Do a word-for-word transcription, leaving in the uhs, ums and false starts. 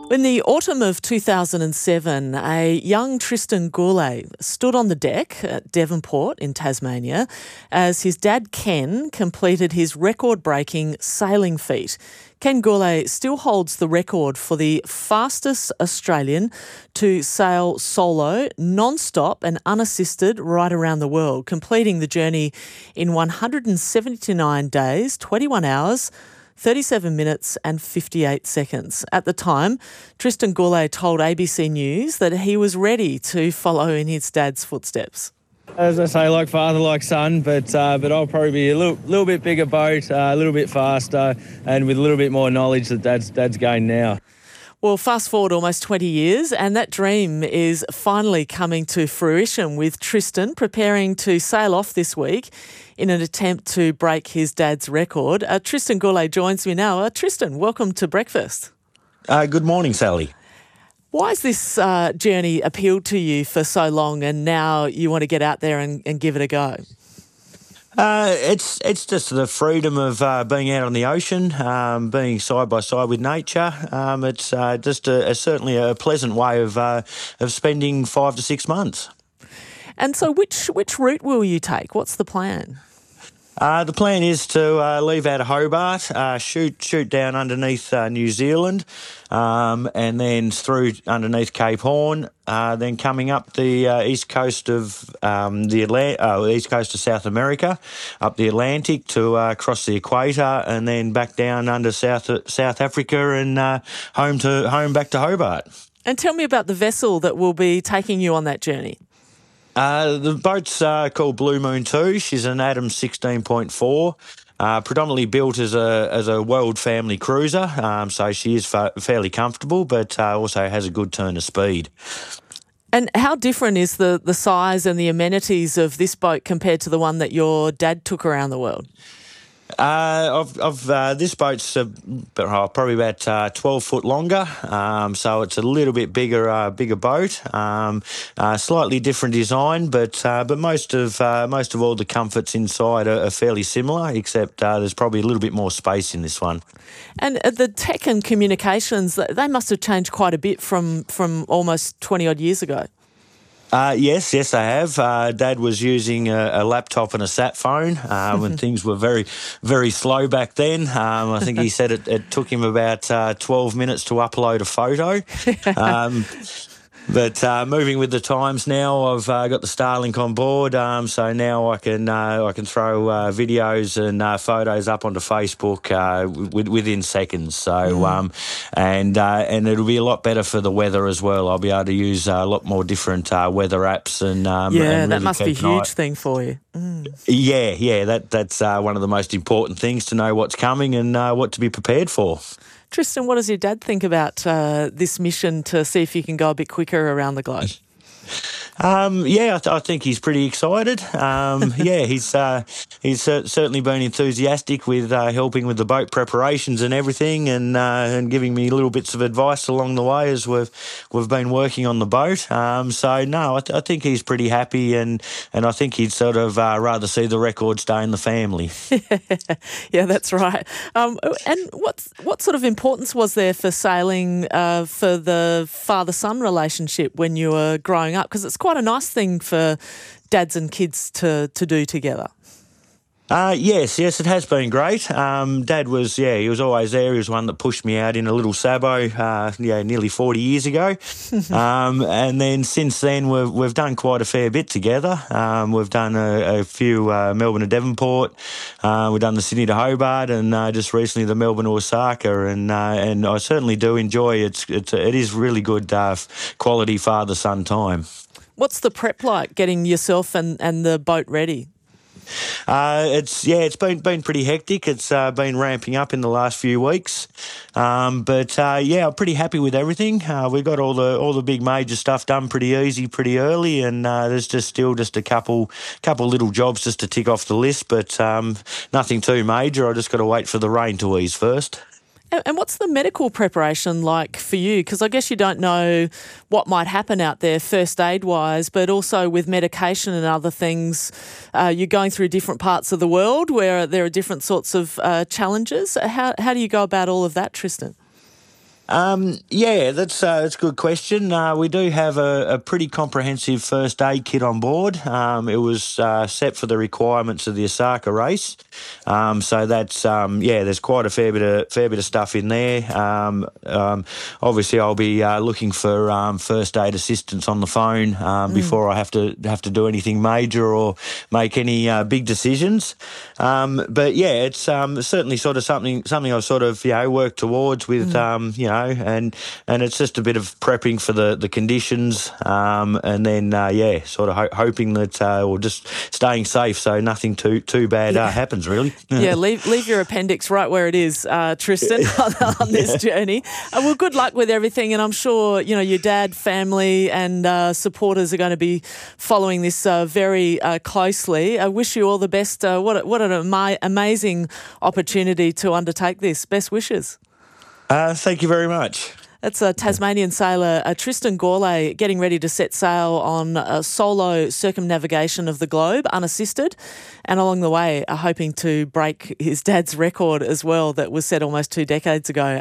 In the autumn of two thousand seven, a young Tristan Gourlay stood on the deck at Devonport in Tasmania as his dad Ken completed his record-breaking sailing feat. Ken Gourlay still holds the record for the fastest Australian to sail solo, non-stop and unassisted right around the world, completing the journey in one hundred seventy-nine days, twenty-one hours, thirty-seven minutes and fifty-eight seconds. At the time, Tristan Gourlay told A B C News that he was ready to follow in his dad's footsteps. As I say, like father, like son, but uh, but I'll probably be a little little bit bigger boat, uh, a little bit faster, and with a little bit more knowledge that dad's, dad's gained now. Well, fast forward almost twenty years and that dream is finally coming to fruition with Tristan preparing to sail off this week in an attempt to break his dad's record. Uh, Tristan Gourlay joins me now. Uh, Tristan, welcome to Breakfast. Uh, good morning, Sally. Why has this uh, journey appealed to you for so long and now you want to get out there and, and give it a go? Uh, it's it's just the freedom of uh, being out on the ocean, um, being side by side with nature. Um, it's uh, just a, a, certainly a pleasant way of uh, of spending five to six months. And so, which which route will you take? What's the plan? Uh, the plan is to uh, leave out of Hobart, uh, shoot shoot down underneath uh, New Zealand, um, and then through underneath Cape Horn, uh, then coming up the uh, east coast of um, the Atla- uh, east coast of South America, up the Atlantic to uh, cross the equator, and then back down under South South Africa and uh, home to home back to Hobart. And tell me about the vessel that will be taking you on that journey. Uh, the boat's uh, called Blue Moon two. She's an Adams sixteen point four, uh, predominantly built as a as a world family cruiser, um, so she is fa- fairly comfortable, but uh, also has a good turn of speed. And how different is the, the size and the amenities of this boat compared to the one that your dad took around the world? Uh, of, of uh, this boat's uh, probably about uh, twelve foot longer, um, so it's a little bit bigger, uh, bigger boat. Um, uh, slightly different design, but uh, but most of uh, most of all the comforts inside are, are fairly similar, except uh, there's probably a little bit more space in this one. And the tech and communications, they must have changed quite a bit from from almost twenty odd years ago. Uh, yes, yes, I have. Uh, Dad was using a, a laptop and a sat phone uh, when things were very, very slow back then. Um, I think he said it, it took him about uh, twelve minutes to upload a photo. Um, But uh, moving with the times now, I've uh, got the Starlink on board, um, so now I can uh, I can throw uh, videos and uh, photos up onto Facebook uh, w- within seconds. So mm. um, and uh, and it'll be a lot better for the weather as well. I'll be able to use uh, a lot more different uh, weather apps and um, yeah, and really that must be a huge night. thing for you. Mm. Yeah, yeah, that that's uh, one of the most important things, to know what's coming and uh, what to be prepared for. Tristan, what does your dad think about uh, this mission to see if you can go a bit quicker around the globe? Um, yeah, I, th- I think he's pretty excited. Um, yeah, he's uh, he's uh, certainly been enthusiastic with uh, helping with the boat preparations and everything, and uh, and giving me little bits of advice along the way as we've we've been working on the boat. Um, so no, I, th- I think he's pretty happy, and, and I think he'd sort of uh, rather see the record stay in the family. Yeah, that's right. Um, and what what sort of importance was there for sailing uh, for the father-son relationship when you were growing up? Because it's quite a nice thing for dads and kids to, to do together. Uh, yes, yes, it has been great. Um, Dad was, yeah, he was always there. He was one that pushed me out in a little sabo, uh, yeah, nearly forty years ago. um, and then since then, we've we've done quite a fair bit together. Um, we've done a, a few uh, Melbourne to Devonport. Uh, we've done the Sydney to Hobart, and uh, just recently the Melbourne to Osaka. And uh, and I certainly do enjoy it. It's, it's it is really good uh, quality father-son time. What's the prep like, getting yourself and, and the boat ready? Uh, it's yeah, it's been been pretty hectic. It's uh, been ramping up in the last few weeks, um, but uh, yeah, I'm pretty happy with everything. Uh, we got all the all the big major stuff done pretty easy, pretty early, and uh, there's just still just a couple couple little jobs just to tick off the list, but um, nothing too major. I just got to wait for the rain to ease first. And what's the medical preparation like for you? Because I guess you don't know what might happen out there first aid-wise, but also with medication and other things, uh, you're going through different parts of the world where there are different sorts of uh, challenges. How, how do you go about all of that, Tristan? Um, yeah, that's uh, that's a good question. Uh, we do have a, a pretty comprehensive first aid kit on board. Um, it was uh, set for the requirements of the Osaka race, um, so that's um, yeah. There's quite a fair bit of fair bit of stuff in there. Um, um, obviously, I'll be uh, looking for um, first aid assistance on the phone um, mm. before I have to have to do anything major or make any uh, big decisions. Um, but yeah, it's um, certainly sort of something something I've sort of you know worked towards with mm. um, you know. And and it's just a bit of prepping for the, the conditions um, and then, uh, yeah, sort of ho- hoping that, uh, or just staying safe so nothing too too bad uh, happens, really. Yeah, leave leave your appendix right where it is, uh, Tristan, on, on this yeah. journey. Uh, well, good luck with everything, and I'm sure, you know, your dad, family and uh, supporters are going to be following this uh, very uh, closely. I wish you all the best. Uh, what, a, what an ama- amazing opportunity to undertake this. Best wishes. Uh, thank you very much. That's a Tasmanian sailor, uh, Tristan Gourlay, getting ready to set sail on a solo circumnavigation of the globe, unassisted, and along the way, uh, hoping to break his dad's record as well that was set almost two decades ago.